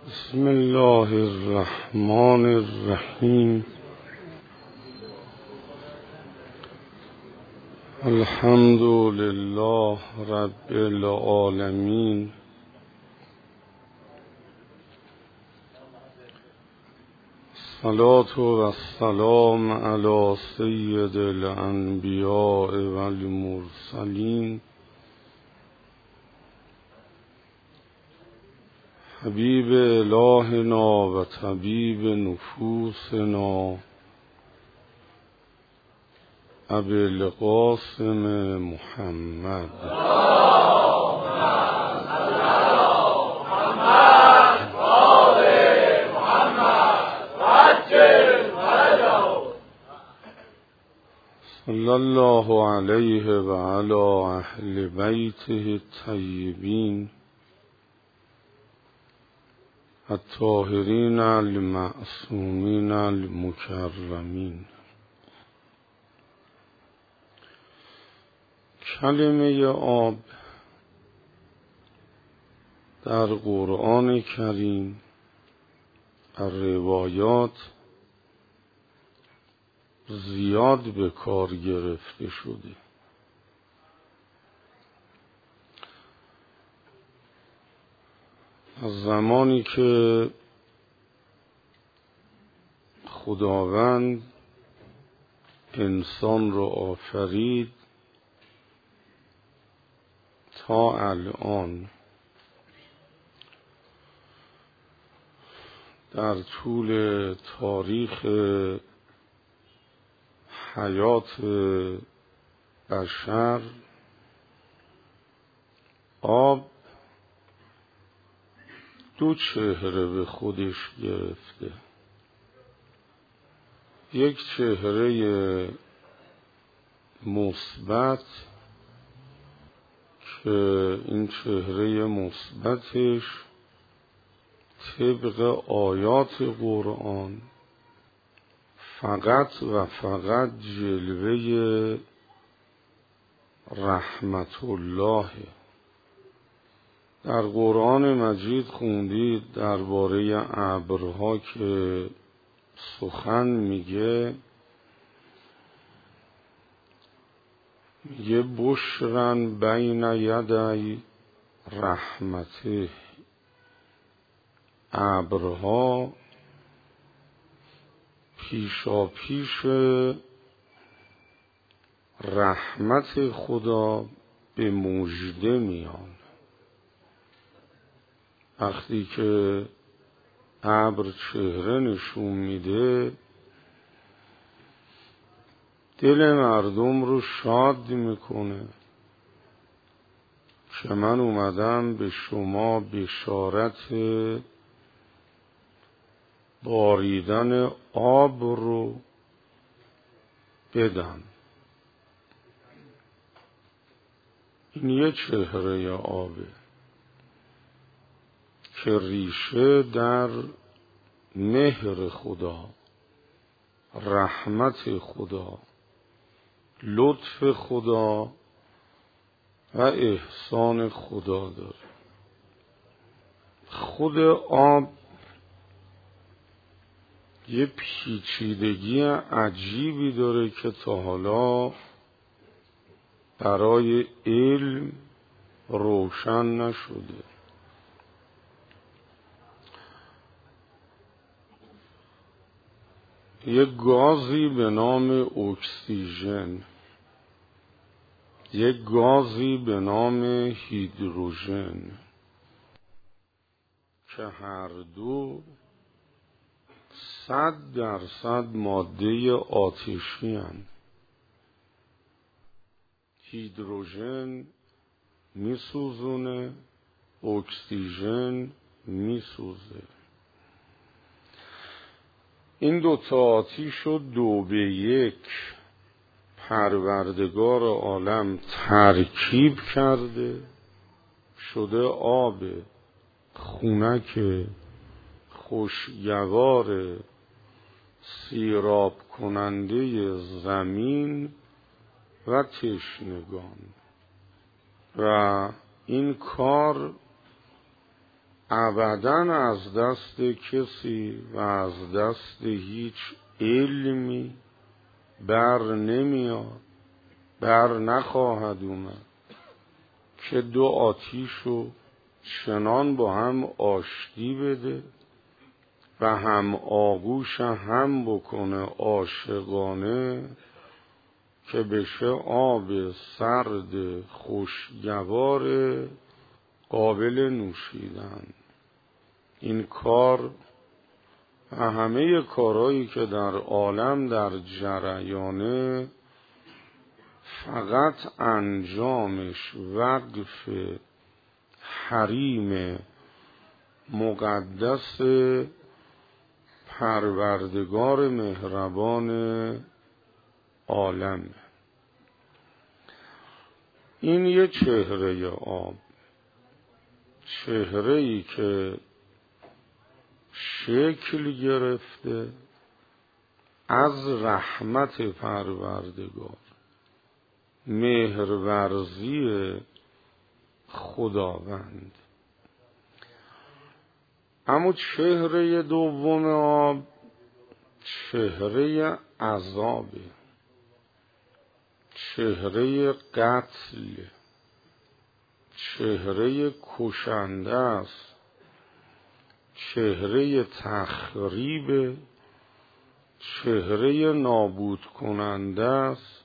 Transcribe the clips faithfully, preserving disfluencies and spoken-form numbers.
بسم الله الرحمن الرحیم. الحمد لله رب العالمین. الصلاة و السلام علی سید الانبیاء و المرسلین حبیب الهنا و طبیب نفوسنا ابی القاسم محمد. صلی الله علیه و علی اهل بیته الطیبین الطاهرین المعصومین المکرمین. کلمه آب در قرآن کریم در روایات زیاد به کار گرفته شده. از زمانی که خداوند انسان را آفرید تا الان در طول تاریخ حیات بشر آب دو چهره به خودش گرفته. یک چهره مثبت که این چهره مثبتش طبق آیات قرآن فقط و فقط جلوه رحمت الله. در قرآن مجید خوندید درباره ابرها که سخن میگه میگه بشرن بین یدی رحمته. ابرها پیشا پیش رحمت خدا به مژده میان. وقتی که ابر چهره نشون میده دل مردم رو شاد میکنه که من اومدم به شما بشارت باریدن آب رو بدم. این یه چهره آبه که ریشه در مهر خدا، رحمت خدا، لطف خدا و احسان خدا داره. خود آب یه پیچیدگی عجیبی داره که تا حالا برای علم روشن نشده. یک گازی به نام اکسیژن، یک گازی به نام هیدروژن که هر دو صد درصد ماده آتشی هستند. هیدروژن میسوزونه، اکسیژن میسوزه. این دو تا آتش رو دو به یک پروردگار عالم ترکیب کرده، شده آب خنک خوشگوار سیراب کننده زمین و تشنگان. و این کار ابداً از دست کسی و از دست هیچ علمی بر نمیاد، بر نخواهد اومد که دو آتیشو چنان با هم آشتی بده و هم آغوش هم بکنه عاشقانه که بشه آب سرد خوشگوار قابل نوشیدن. این کار و همه کارهایی که در عالم در جریانه فقط انجامش وقف حریم مقدس پروردگار مهربان عالم. این یه چهره آب، چهره‌ای که شکل گرفته از رحمت پروردگار، مهرورزی خداوند. اما چهره دوم آب چهره عذابه، چهره قتل، چهره کشنده است، چهره تخریب، چهره نابود کننده است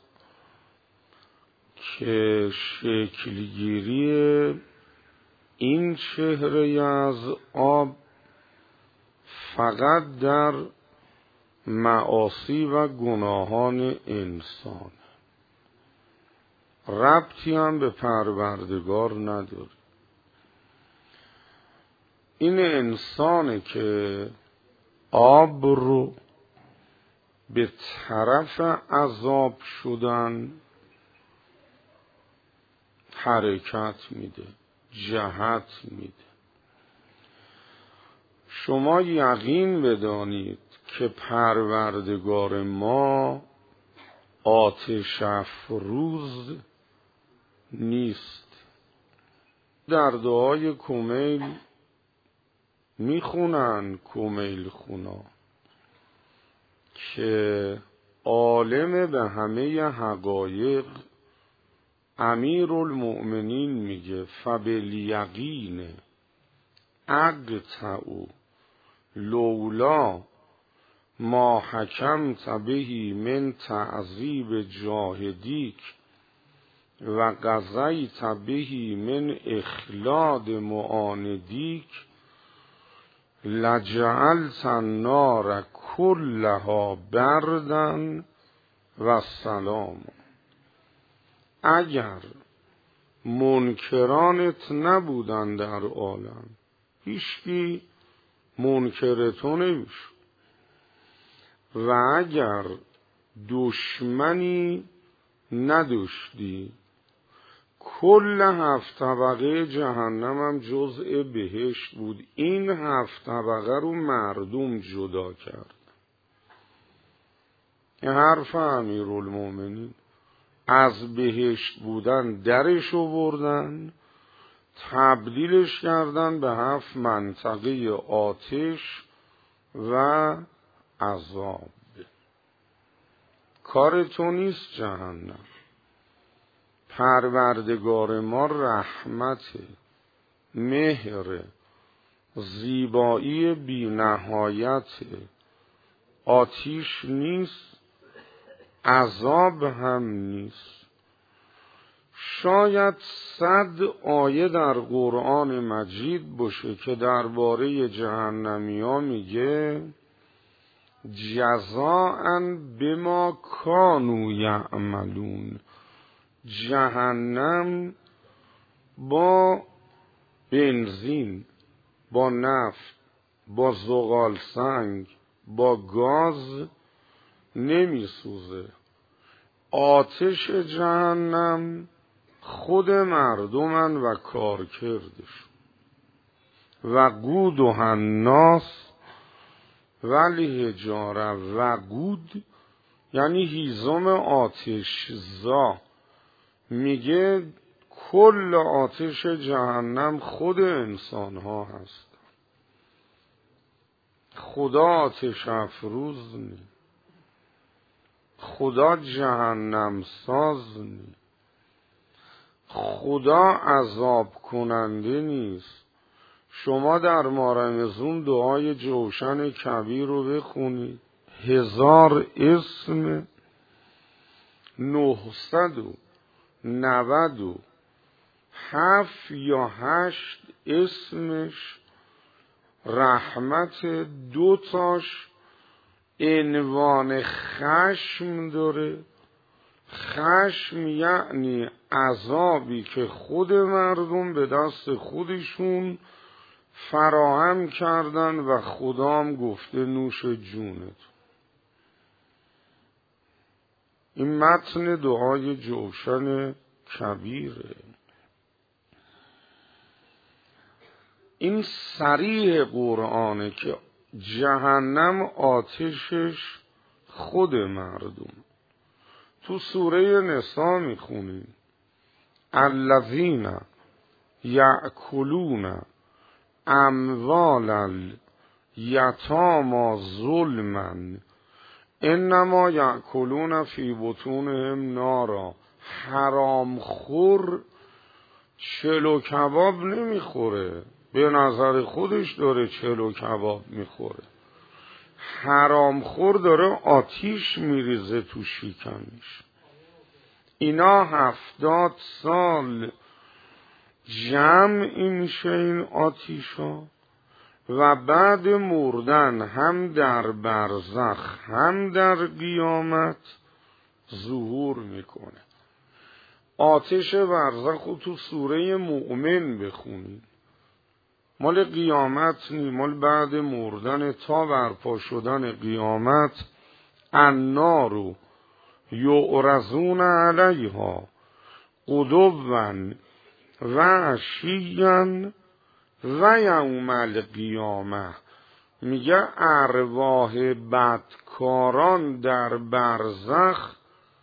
که شکلگیری این چهره از آب فقط در معاصی و گناهان انسان، ربطی هم به پروردگار نداره. این انسانه که آب رو به طرف عذاب شدن حرکت میده، جهت میده. شما یقین بدانید که پروردگار ما آتش افروز نیست. در دعای کمیل میخونن کمیل خونا که عالم به همه حقایق امیر المؤمنین میگه فبالیقین اقطعوا لولا ما حکمت به من تعذیب جاهدیک و قضیت به من اخلاد معاندیک لجعلت النار کلها بردن و سلام. اگر منکرانت نبودن در عالم، هیچکی منکر تو نمیشه، و اگر دشمنی نداشتی، کل هفت طبقه جهنم هم جزء بهشت بود. این هفت طبقه رو مردم جدا کرد. این حرف امیرالمومنین. از بهشت بودن درش آوردن، تبدیلش کردن به هفت منطقه آتش و عذاب. کار تو نیست جهنم. پروردگار ما رحمت، مهر، زیبایی بی نهایت. آتش نیست، عذاب هم نیست. شاید صد آیه در قرآن مجید باشه که درباره جهنمیا میگه جزاء بما کانوا یعملون. جهنم با بنزین، با نفت، با زغال سنگ، با گاز نمیسوزه. آتش جهنم خود مردمن و کارکردش. و قودها الناس والحجاره. وقود یعنی هیزم آتش زا. میگه کل آتش جهنم خود انسان ها هست. خدا آتش افروز نی، خدا جهنم ساز نی، خدا عذاب کننده نیست. شما در مارمزون دعای جوشن کبیر رو بخونید، هزار اسم، نهصد و نود و هفت یا هشت اسمش رحمت، دوتاش عنوان خشم داره. خشم یعنی عذابی که خود مردم به دست خودشون فراهم کردن و خدام گفته نوش جونت. این متن دعای جوشن کبیره. این صریح قرآنه که جهنم آتشش خود مردم. تو سوره نساء میخونیم الذین یأکلون اموال الیتامی ظلما انما یأکلون فی بطونهم نارا. حرام خور چلو کباب نمیخوره، به نظر خودش داره چلو کباب میخوره. حرام خور داره آتیش میریزه تو شکمش. اینا هفتاد سال جمع میشه این آتیشا و بعد مردن هم در برزخ هم در قیامت ظهور میکنه. آتش برزخ رو تو سوره مؤمن بخونید، مال قیامت نی، مال بعد مردن تا برپا شدن قیامت. النار یعرضون علیها غدوا و عشیا و یوم القیامه. میگه ارواح بدکاران در برزخ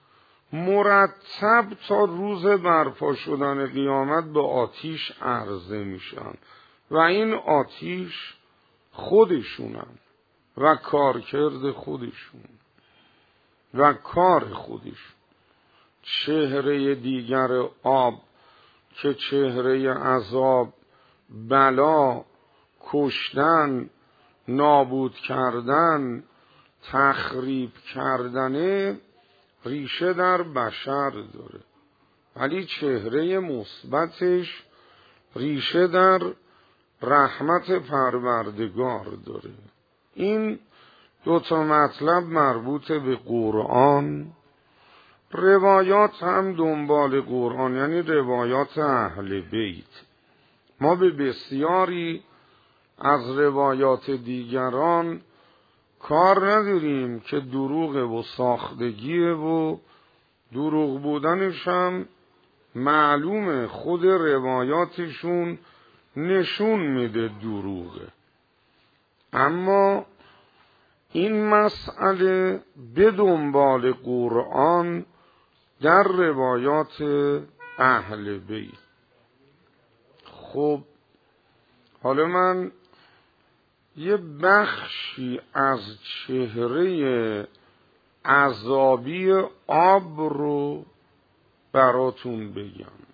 مرتب تا روز برپا شدن قیامت به آتیش عرضه میشن و این آتیش خودشونن و کارکرد خودشون و کار خودشون. چهره دیگر آب که چهره عذاب، بلا، کشتن، نابود کردن، تخریب کردنه، ریشه در بشر داره، ولی چهره مثبتش ریشه در رحمت پروردگار داره. این دو تا مطلب مربوط به قرآن. روایات هم دنبال قرآن، یعنی روایات اهل بیت. ما به بسیاری از روایات دیگران کار نداریم که دروغ و ساختگیه و دروغ بودنش هم معلومه، خود روایاتشون نشون میده دروغه. اما این مسئله به دنبال قرآن در روایات اهل بیت. خب حالا من یه بخشی از چهره عذابی آب رو براتون بگم.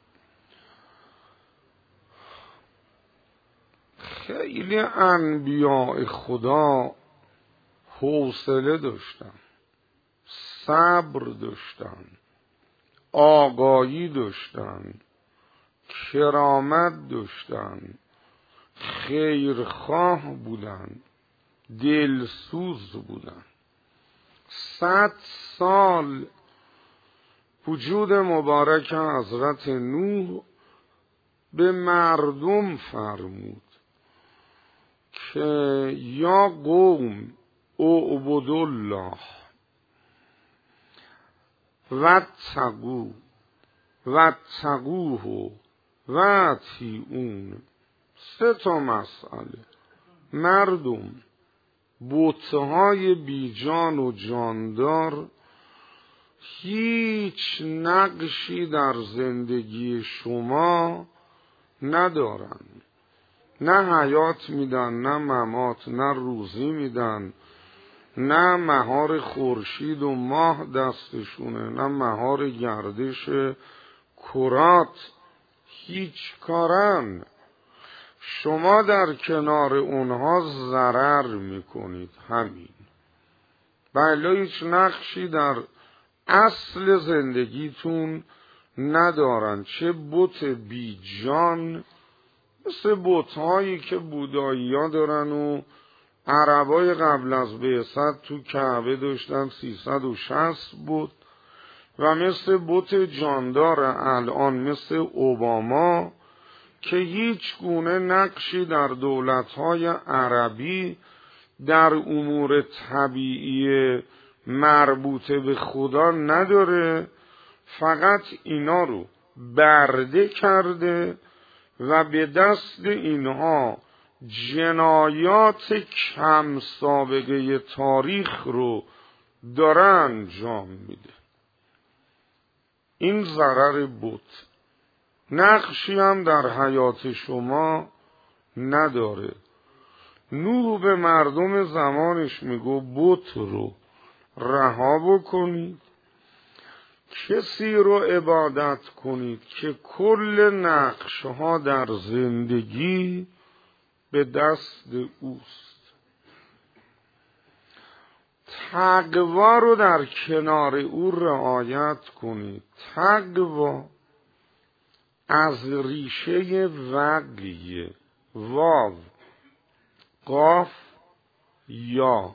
خیلی انبیاء خدا حوصله داشتن، صبر داشتن، آگاهی داشتن، کرامت داشتن، خیرخواه بودن، دلسوز بودن. صد سال وجود مبارک حضرت نوح به مردم فرمود که یا قوم اعبدوا الله واتقوا واتقوه و اطیعون. سه تا مسئله. مردم، بت‌های بیجان و جاندار هیچ نقشی در زندگی شما ندارن. نه حیات میدن، نه ممات، نه روزی میدن، نه مهار خورشید و ماه دستشونه، نه مهار گردش کرات، هیچ کارن. شما در کنار اونها ضرر میکنید. همین. بله، هیچ نقشی در اصل زندگیتون ندارن. چه بت بی جان، مثل بت‌هایی که بودایی ها دارن و عربای قبل از بعثت تو کعبه داشتن سیصد و شصت بت، و مثل بت جاندار الان مثل اوباما که هیچ گونه نقشی در دولت‌های عربی در امور طبیعی مربوط به خدا نداره، فقط اینا رو برده کرده و به دست اینها جنایات کم سابقه تاریخ رو داره انجام میده. این ضرر بت. نقشی هم در حیات شما نداره. نوح به مردم زمانش میگو بت رو رها بکنید، کسی رو عبادت کنید که کل نقشها در زندگی به دست اوست. تقوا رو در کنار او رعایت کنید. تقوا از ریشه وقیه، واو قاف یا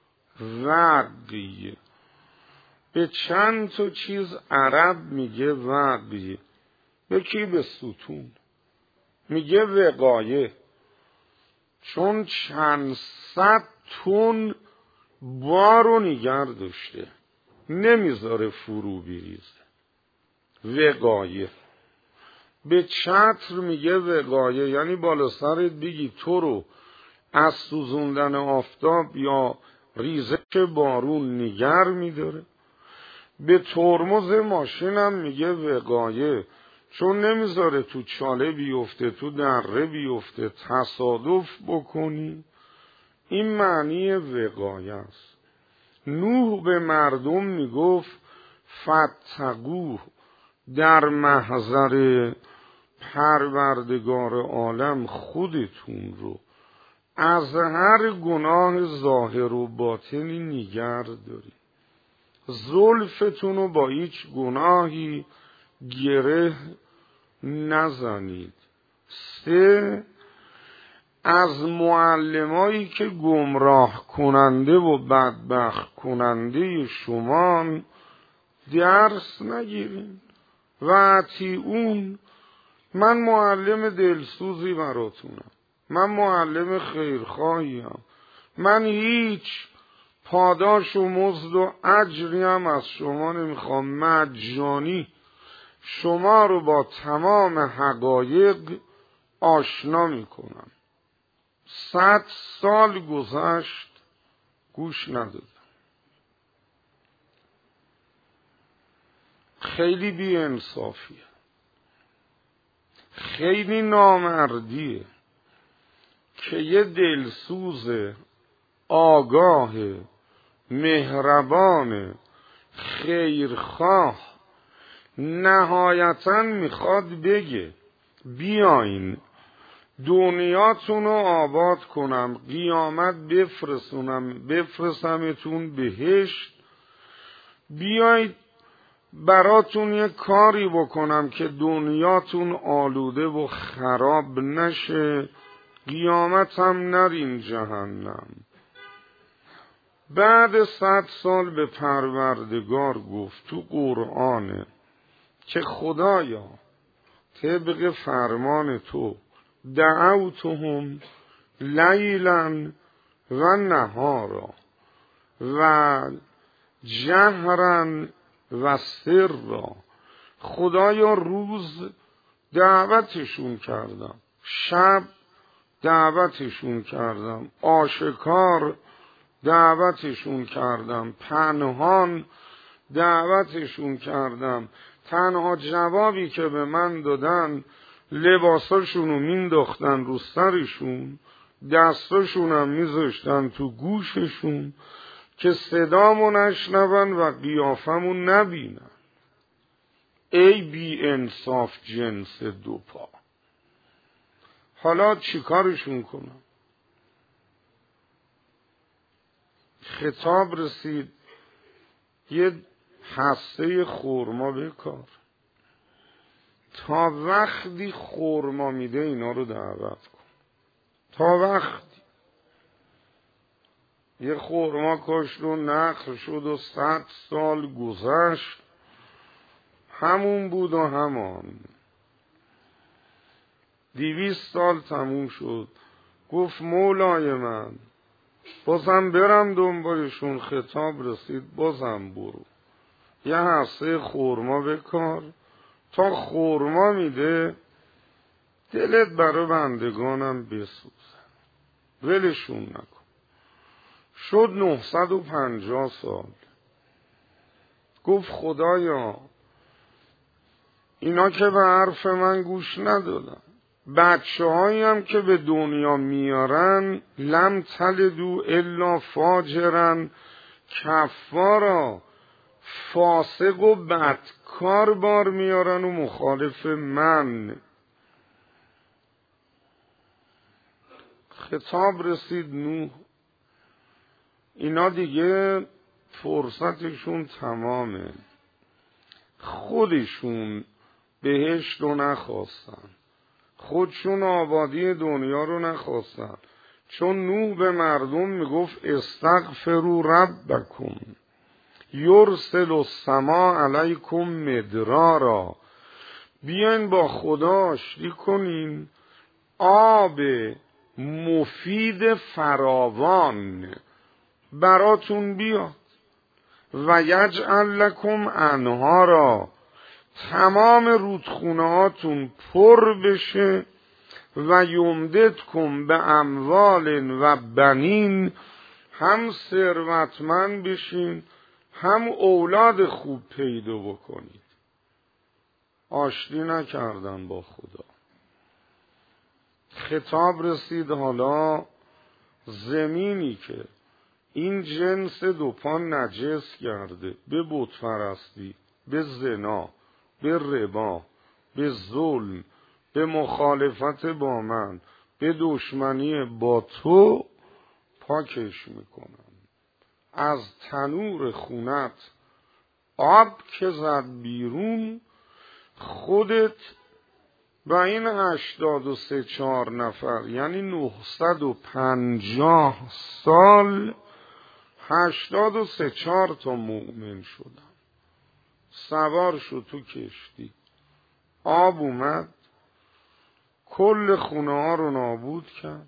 وقیه. به چند تا چیز عرب میگه وقیه. یکی به ستون میگه وقایه، چون چند صد تن بارو نگر داشته، نمیذاره فرو بریزه. وقایه. به چتر میگه وقایه، یعنی بالا سرت بگی تو رو از سوزوندن آفتاب یا ریزش بارون نگر میداره. به ترمز ماشینم میگه وقایه، چون نمیذاره تو چاله بیفته، تو دره بیفته، تصادف بکنی. این معنی وقایه است. نوح به مردم میگفت فتقوه، در محضر پروردگار عالم خودتون رو از هر گناه ظاهر و باطنی نگر دارید. زلفتون رو با هیچ گناهی گره نزنید. سه، از معلمایی که گمراه کننده و بدبخت کننده شما درس نگیرین. و اطیعون، من معلم دلسوزی براتونم، من معلم خیرخواهیم، من هیچ پاداش و مزد و اجری هم از شما نمیخوام، مجانی شما رو با تمام حقایق آشنا میکنم. صد سال گذشت گوش ندادم. خیلی بی انصافیه، خیلی نامردیه که یه دلسوز آگاه مهربان خیرخواه نهایتاً میخواد بگه بیاین دنیاتون رو آباد کنم، قیامت بفرسونم بفرستمتون بهشت، بیایید براتون یه کاری بکنم که دنیاتون آلوده و خراب نشه، قیامت هم نرین جهنم. بعد صد سال به پروردگار گفت تو قرآنه که خدایا طبق فرمان تو دعوتهم لیلا و نهارا و جهرا و سرا. خدایا روز دعوتشون کردم، شب دعوتشون کردم، آشکار دعوتشون کردم، پنهان دعوتشون کردم. تنها جوابی که به من دادن لباساشونو مینداختن رو سرشون، دستاشون هم میذاشتن تو گوششون که صدامو نشنون و قیافمو نبینن. ای بی انصاف جنس دو پا. حالا چیکارشون کنم؟ خطاب رسید یه هسته خورما بکار، تا وقتی خورما میده اینا رو دعوت کن. تا وقتی یه خورما کاشت و نخل شد و صد سال گذشت، همون بود و همان. دویست سال تموم شد، گفت مولای من بازم برم دنبالشون. خطاب رسید بازم برو، یه هسته خورما بکار، تا خورما میده دلت برای بندگانم بسوزه، ولشون نکن. شد نهصد و پنجاه سال. گفت خدایا اینا که به حرف من گوش ندادن، بچه هایی هم که به دنیا میارن لم تلدو الا فاجرن کفارا، فاسق و بدکار بار میارن و مخالف من. خطاب رسید نوح، اینا دیگه فرصتشون تمامه، خودشون بهشت رو نخواستن، خودشون آبادی دنیا رو نخواستن، چون نوح به مردم میگفت استغفروا ربکم یرسل السماء علیکم مدرارا، بیاین با خدا آشتی کنین، آب مفید فراوان براتون بیاد، و یجعل لکم انهارا، تمام رودخونه هاتون پر بشه، و یمددکم به اموال و بنین، هم ثروتمند بشین هم اولاد خوب پیدا بکنید. آشتی نکردن با خدا. خطاب رسید حالا زمینی که این جنس دوپا نجس کرده به بت پرستی، به زنا، به ربا، به ظلم، به مخالفت با من، به دشمنی با تو، پاکش میکنم. از تنور خونت آب که زد بیرون، خودت و این هشتاد و سه چهار نفر یعنی نهصد و پنجاه سال هشتاد و سه چهار تا مؤمن شدن. سوار شد تو کشتی، آب اومد کل خونه ها رو نابود کرد،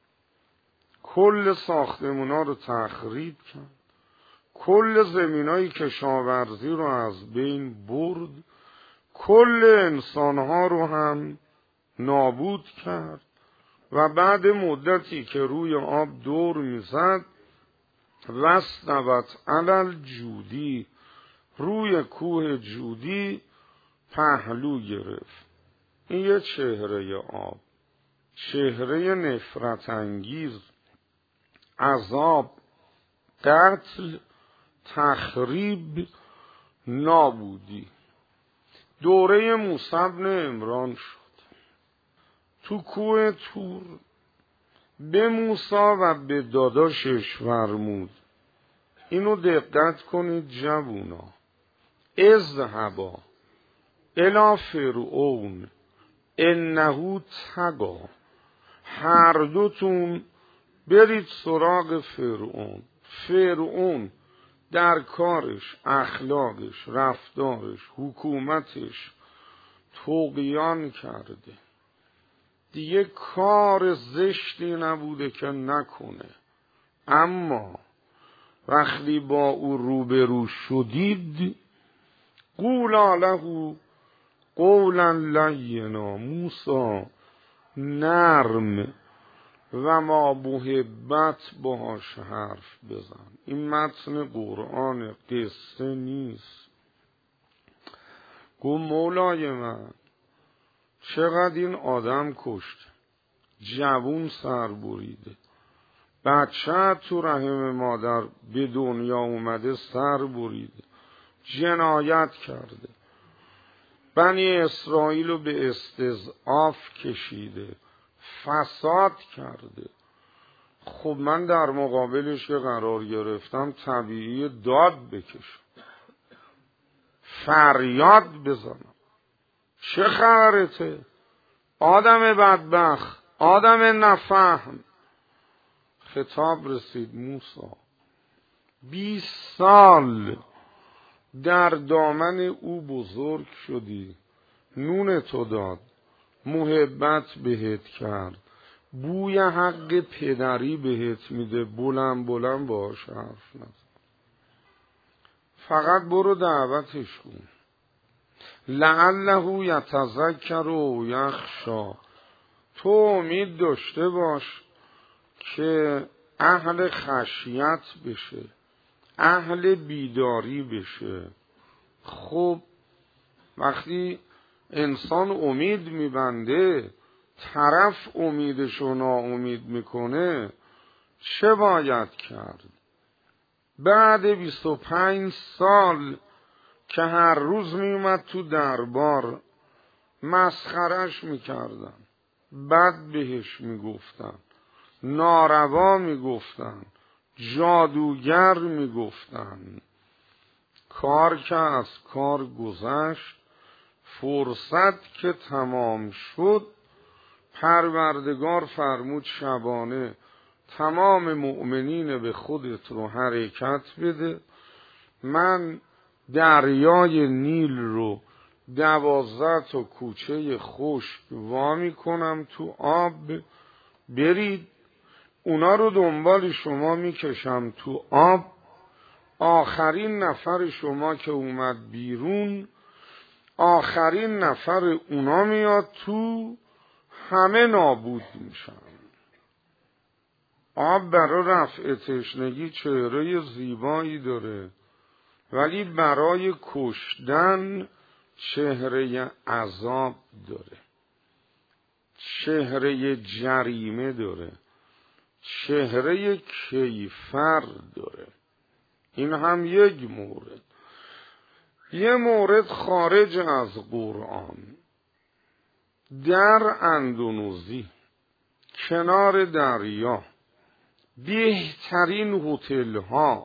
کل ساختمون ها رو تخریب کرد، کل زمین های کشاورزی رو از بین برد، کل انسان ها رو هم نابود کرد. و بعد مدتی که روی آب دور میزد، واستوت علی الجودی، روی کوه جودی پهلو گرفت. این یه چهره آب، چهره نفرت انگیز، عذاب، قتل، تخریب، نابودی. دوره موسی بن عمران شد تو کوه طور. به موسی و به داداشش فرمود، اینو دقت کنید جوونا، اذهبا الی فرعون انه طغی، هر دوتون برید سراغ فرعون. فرعون در کارش، اخلاقش، رفتارش، حکومتش طغیان کرده، دیگه کار زشتی نبوده که نکنه. اما وقتی با او روبرو شدید، قولا له قولا لینا، موسی نرم و ما محبت باهاش حرف بزن. این متن قرآن، قصه نیست. گو مولای من چقدر این آدم کشت، جوون سر بریده، بچه تو رحم مادر به دنیا اومده سر بریده، جنایت کرده، بنی اسرائیل رو به استضعاف کشیده، فساد کرده. خب من در مقابلش که قرار گرفتم طبیعی داد بکشم، فریاد بزنم چه خبرته آدم بدبخت، آدم نفهم. خطاب رسید موسی بیست سال در دامن او بزرگ شدی، نون تو داد، محبت بهت کرد، بوی حق پدری بهت میده، بلند بلند باش حرف نزن، فقط برو دعوتش کن، لعله یتذکر و یخشی. تو امید داشته باش که اهل خشیت بشه، اهل بیداری بشه. خب وقتی انسان امید میبنده، طرف امیدشو ناامید میکنه، چه باید کرد؟ بعد بیست و پنج سال که هر روز میومد تو دربار، مسخرش میکردن، بد بهش میگفتن، ناروا میگفتن، جادوگر میگفتن. کار که از کار گذشت، فرصت که تمام شد، پروردگار فرمود شبانه تمام مؤمنین به خودت رو حرکت بده، من دریای نیل رو دوازده تا کوچه خشک وامی کنم تو آب، برید اونا رو دنبال شما میکشم تو آب، آخرین نفر شما که اومد بیرون، آخرین نفر اونا میاد تو، همه نابود میشن. آب برای رفع تشنگی چهره زیبایی داره، ولی برای کشتن چهره عذاب داره، چهره جریمه داره، چهره کیفر داره. این هم یک مورد. یه مورد خارج از قرآن، در اندونزی کنار دریا بهترین هتل ها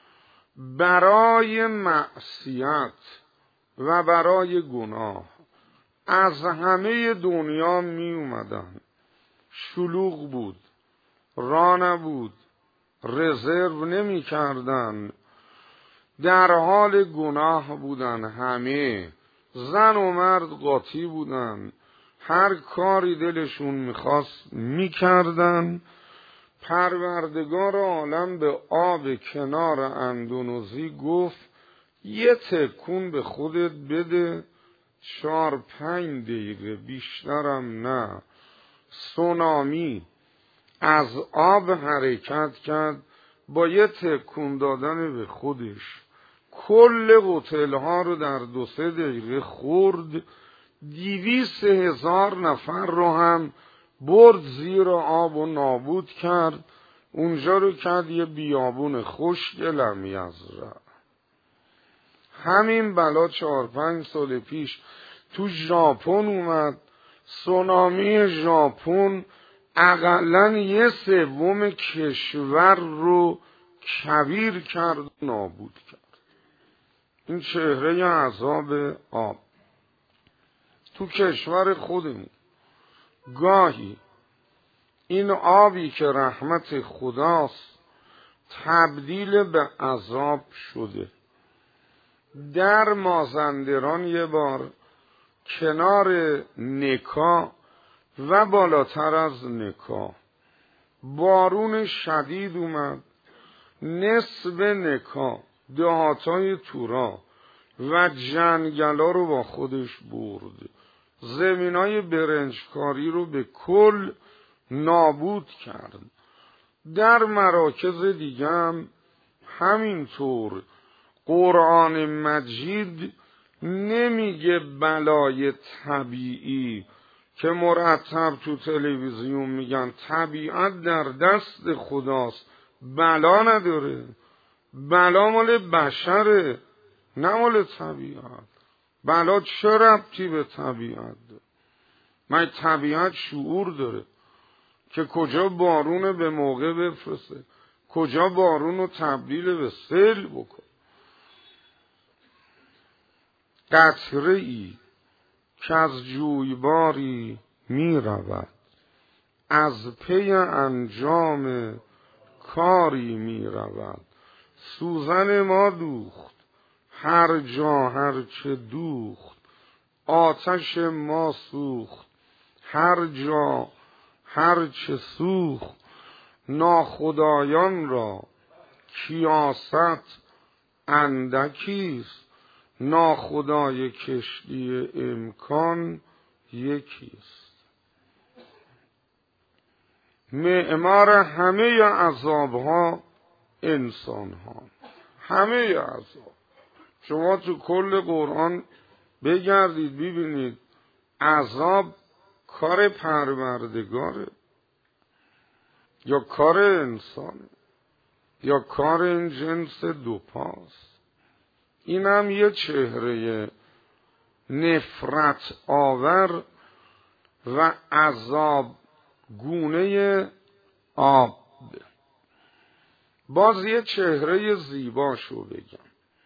برای معصیت و برای گناه از همه دنیا می اومدن. شلوغ بود، راه نبود، رزرو نمی کردن، در حال گناه بودن، همه زن و مرد قاطی بودن، هر کاری دلشون میخواست میکردن. پروردگار عالم به آب کنار اندونزی گفت یه تکون به خودت بده، چار پنج دقیقه بیشترم نه. سونامی از آب حرکت کرد، با یه تکون دادن به خودش کل هتل ها رو در دو سه دقیقه خورد، دیویس هزار نفر رو هم برد زیر آب و نابود کرد. اونجا رو کرد یه بیابون خشک لم یزرع. همین بلا چهار پنج سال پیش تو ژاپن اومد، سونامی ژاپن اقلن یه سوم کشور رو کبیر کرد و نابود کرد. این چهره عذاب آب. تو کشور خودمون گاهی این آبی که رحمت خداست تبدیل به عذاب شده. در مازندران یه بار کنار نکا و بالاتر از نکا بارون شدید اومد، نصف نکا، دهاتای تورا و جنگلا رو با خودش برد، زمینای برنجکاری رو به کل نابود کرد. در مراکز دیگه هم همینطور. قرآن مجید نمیگه بلای طبیعی که مرتب تو تلویزیون میگن طبیعت در دست خداست، بلا نداره، بلا مال بشره نه مال طبیعت. بلا چه ربطی به طبیعت داره؟ من طبیعت شعور داره که کجا بارون به موقع بفرسته، کجا بارون رو تبدیل به سیل بکن. قطره ای که از جویباری می رود، از پی انجام کاری می رود. سوزن ما دوخت هر جا هر چه دوخت، آتش ما سوخت هر جا هر چه سوخت. ناخدایان را کیاست اندکیست، ناخدای کشتی امکان یکیست. معمار همه عذابها انسان ها، همه عذاب. شما تو کل قرآن بگردید ببینید عذاب کار پروردگاره یا کار انسانه یا کار این جنس دوپاست. این هم یه چهره نفرت آور و عذاب گونه آب. باز یه چهره زیباشو بگم.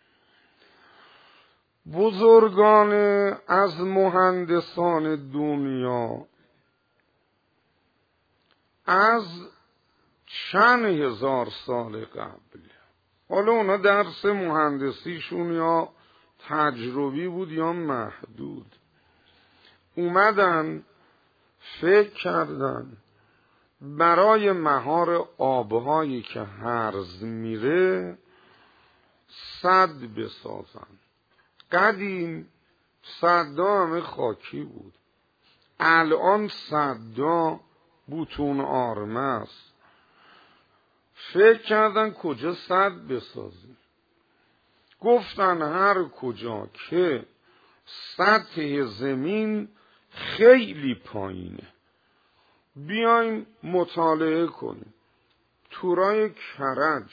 بزرگان از مهندسان دنیا از چند هزار سال قبل، حالا اونا درس مهندسیشون یا تجربی بود یا محدود، اومدن فکر کردن برای مهار آبهایی که هرز میره سد بسازن. قدیم سدها همه خاکی بود، الان سدها بوتون آرمه است. فکر کردن کجا سد بسازیم، گفتن هر کجا که سطح زمین خیلی پایینه بیایم مطالعه کنیم. تورای کرج،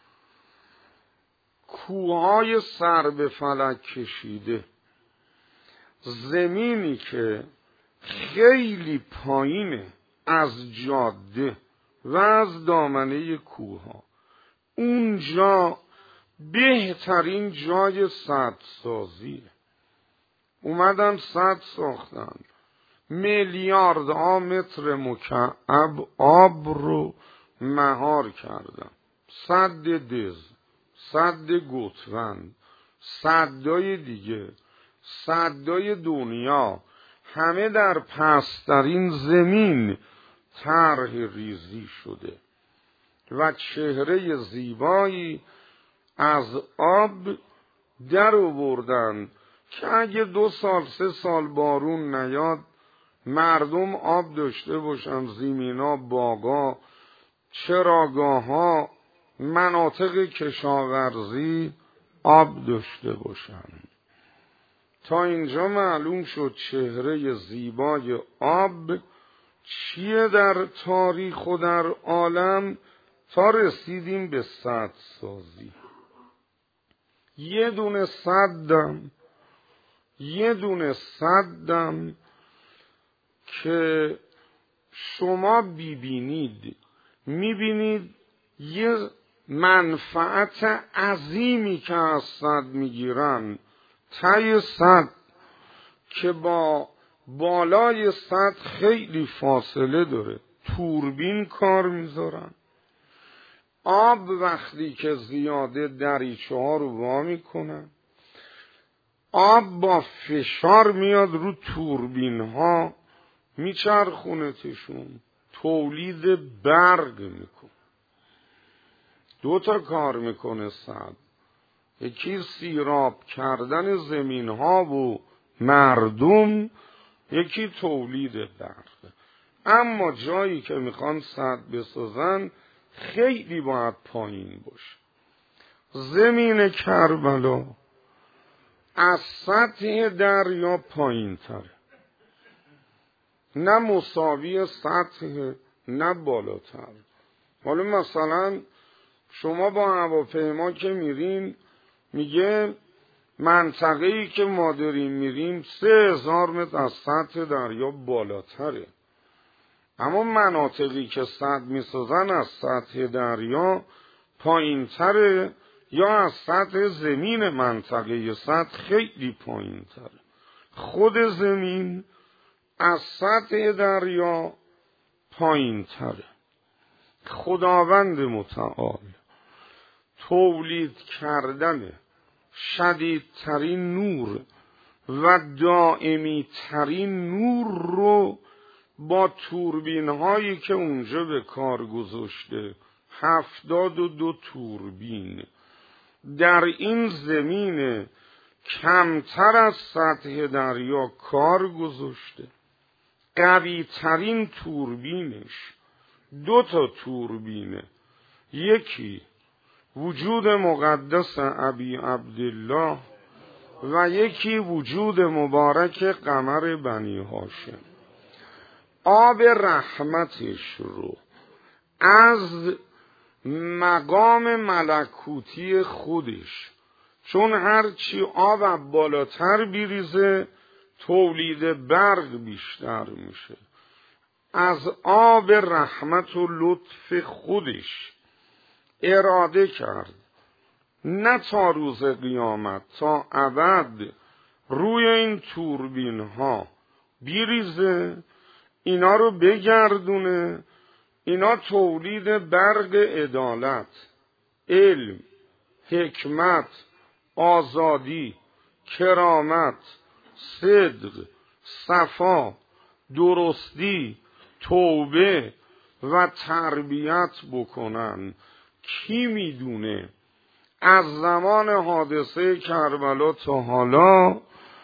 کوههای سر به فلک کشیده، زمینی که خیلی پایینه از جاده و از دامنه کوهها، اونجا بهترین جای سد سازیه. اومدن سد ساختن، میلیاردها متر مکعب آب رو مهار کردن. سد دز، سد گوتوند، سدای دیگه، سدای دنیا، همه در پسترین زمین طرح ریزی شده و چهره زیبایی از آب در آوردن که اگه دو سال سه سال بارون نیاد مردم آب داشته باشن، زمینا، باغا، چراگاه‌ها، مناطق کشاورزی آب داشته باشن. تا اینجا معلوم شد چهره زیبای آب چیه در تاریخ و در عالم، تا رسیدیم به سد سازی. یه دونه سدم یه دونه سدم که شما ببینید میبینید یه منفعت عظیمی که از سد میگیرن. ته سد که با بالای سد خیلی فاصله داره، توربین کار میذارن. آب وقتی که زیاده دریچه ها رو وا میکنن، آب با فشار میاد رو توربین ها میچرخونتشون، تولید برق میکنه. دو تا کار میکنه سد، یکی سیراب کردن زمین ها و مردم، یکی تولید برق. اما جایی که میخوان سد بسازن خیلی باید پایین باشه. زمین کربلا از سطح دریا پایین تره. نه مساوی سطح نه بالاتر. حالا مثلا شما با هواپیما که میرین میگه منطقه‌ای که ما داریم میریم سه هزار متر از سطح دریا بالاتره، اما مناطقی که سد میسازن از سطح دریا پایین تره یا از سطح زمین منطقه سد خیلی پایین تره. خود زمین از سطح دریا پایین تره. خداوند متعال تولید کردن شدیدترین نور و دائمی ترین نور رو با توربین هایی که اونجا به کار گذاشته، هفتاد و دو توربین در این زمین کمتر از سطح دریا کار گذاشته. قوی ترین توربینش دو تا توربینه، یکی وجود مقدس ابی عبدالله و یکی وجود مبارک قمر بنی هاشم. آب رحمتش رو از مقام ملکوتی خودش، چون هرچی آب بالاتر بیریزه تولید برق بیشتر میشه، از آب رحمت و لطف خودش اراده کرد نه تا روز قیامت، تا ابد روی این توربین ها بیریزه، اینا رو بگردونه، اینا تولید برق عدالت، علم، حکمت، آزادی، کرامت، صدق، صفا، درستی، توبه و تربیت بکنن. کی میدونه از زمان حادثه کربلا تا حالا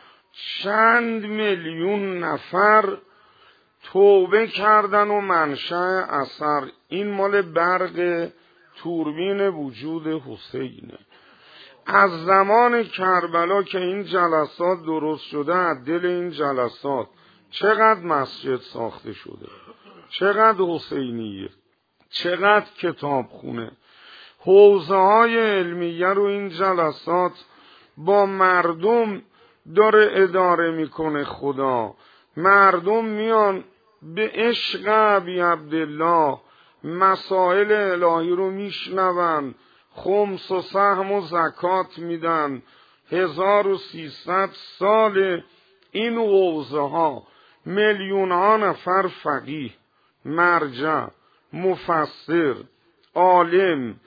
چند میلیون نفر توبه کردن و منشأ اثر این مال برق توربین وجود حسینه. از زمان کربلا که این جلسات درست شده، از دل این جلسات چقدر مسجد ساخته شده، چقدر حسینیه، چقدر کتابخونه، حوزه های علمیه رو این جلسات با مردم داره اداره میکنه. خدا مردم میان به عشق ابی عبدالله مسائل الهی رو میشنون، خمس و سهم و زکات میدن. هزار و سیصد سال این حوزه ها میلیون ها نفر فقیه، مرجع، مفسر، عالم،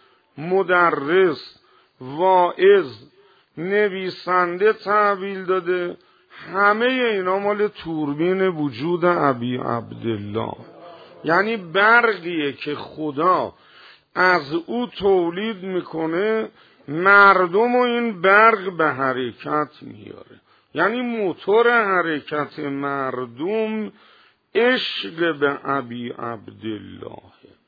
مدرس، واعظ، نویسنده تحویل داده. همه اینا مال توربین وجود ابی عبدالله، یعنی برقیه که خدا از او تولید میکنه، مردم و این برق به حرکت میاره. یعنی موتور حرکت مردم عشق به ابی عبدالله.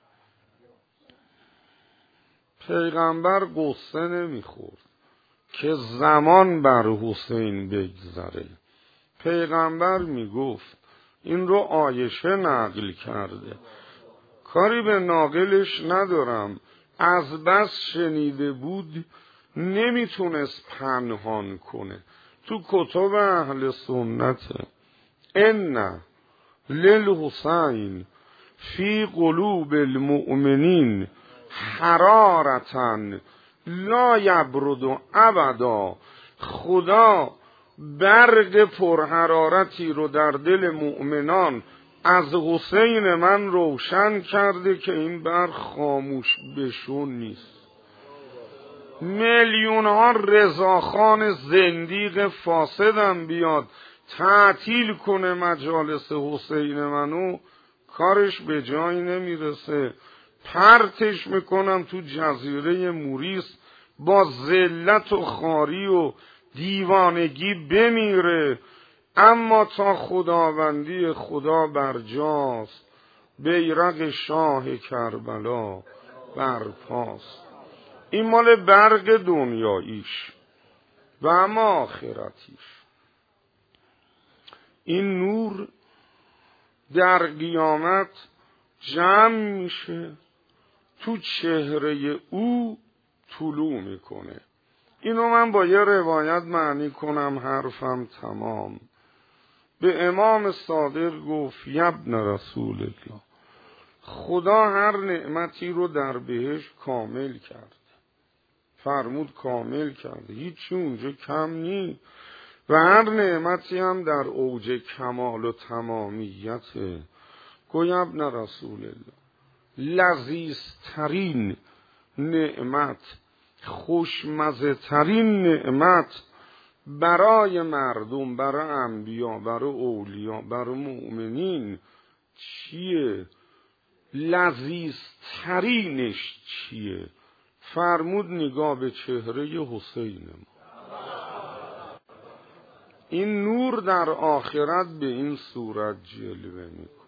پیغمبر قصه نمیخورد که زمان بر حسین بگذره. پیغمبر میگفت، این رو عایشه نقل کرده، کاری به ناقلش ندارم، از بس شنیده بود نمیتونست پنهان کنه. تو کتب اهل سنته، ان للحسین فی قلوب المؤمنین حرارتن لا یبرد ابدا. خدا برق پرحرارتی رو در دل مؤمنان از حسین من روشن کرده که این برق خاموش بشون نیست. میلیون ها رضاخان زندیق فاسدم بیاد تعطیل کنه مجالس حسین منو، کارش به جایی نمیرسه. پرتش میکنم تو جزیره موریس، با ذلت و خاری و دیوانگی بمیره، اما تا خداوندی خدا برجاست، بیرق شاه کربلا برپاست. این مال برق دنیاییش و اما آخرتیش. این نور در قیامت جمع میشه، تو چهره او طلوع میکنه. اینو من با یه روایت معنی کنم حرفم تمام. به امام صادق گفت یبن رسول الله، خدا هر نعمتی رو در بهشت کامل کرد، فرمود کامل کرده، هیچی اونجا کم نی، و هر نعمتی هم در اوج کمال و تمامیته. گوی ابن رسول الله، لذیذترین نعمت، خوشمزه ترین نعمت برای مردم، برای انبیا، برای اولیا، برای مؤمنین چیه؟ لذیذترینش چیه؟ فرمود نگاه به چهره حسین ما. این نور در آخرت به این صورت جلوه می‌کنه.